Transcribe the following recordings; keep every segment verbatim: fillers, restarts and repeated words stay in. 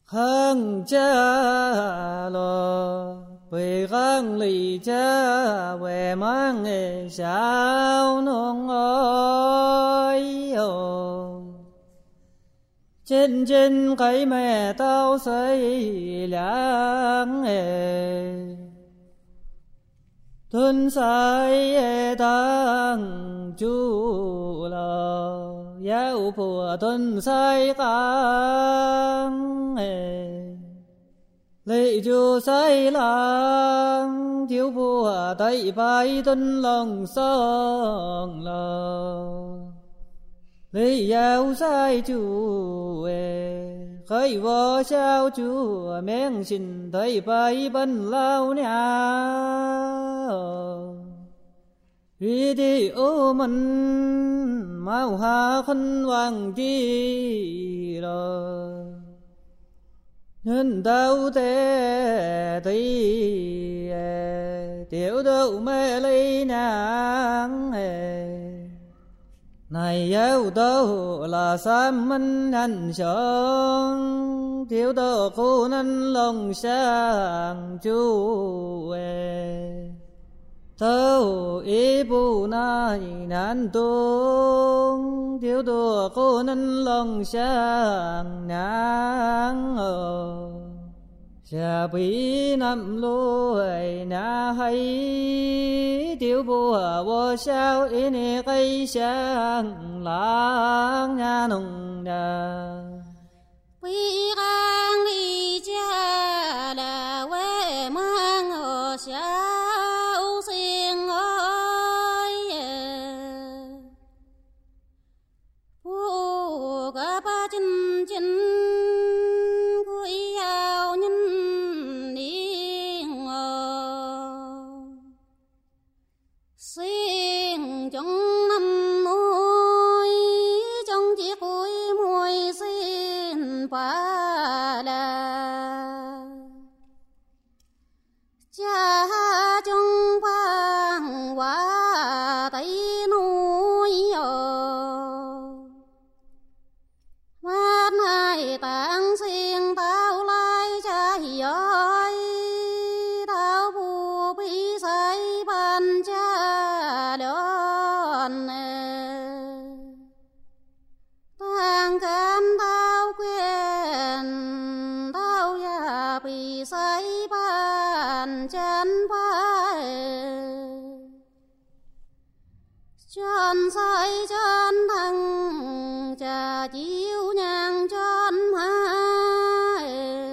hăng cha lo về găng lì cha về mang nghề sao nông ơi trên trên cái mẹ tao xây láng nghề thân sai tăng chú lo giáo phùa thân sai căng lệ chú sai lang thiếu phùa tay bay thân lòng song lo lệ giáo sai chú khởi vô sao chú men xin tay bay bên lao nhà vì đi ô mình mau hà khăn hoàng chi rồi nhân đau tê tí tiểu đâu mê lấy nàng này giáo đâu là sam minh hành sơn thiếu đâu khu nên lòng sang chú tâu ý bù nai nan tung thiếu đâu khu nên lòng sang nàng ở xa bí nằm lùi na hay tiểu bùa vô sao ý nè cây sang lãng nha nồng đà quý gang đi cha là quê mang hồ sao xin ơi phụ cả ba chân chân xin trong năm nuôi trong chiếc cuối môi xin phá đà cha trong quang hoa tây núi mát này tang xin tao lai cha ơi tao bu bi say ban cha tang can tao quen tao ya bị say ban chân phải chân say chân thằng cha chiếu nhang chân hai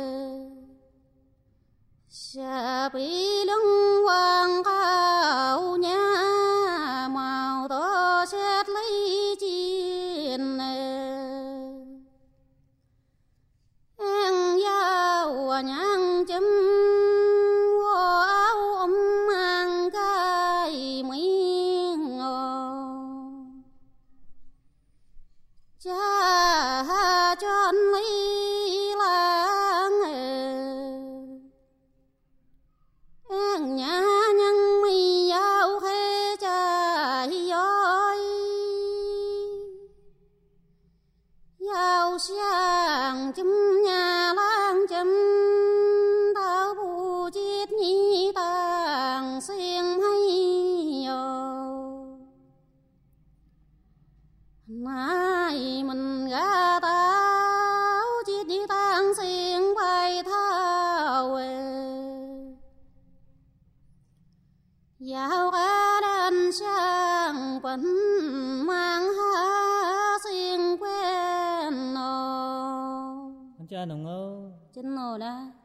cha bị lưng quang cao nha màu tơ xét lấy chiên em giao nhang chấm vô áo ấm mang cái miếng cha chân lấy lang em nhà nhân mi giao khê cha ơi giao sang chấm nhà lang chấm tao bu chết nhí tàng xiên hay nay mình gà tao chết nhí tàng xiên bay thao giao cả đàn sang vẫn mang hát xiên quen nô cha nồng ơi chân nô đó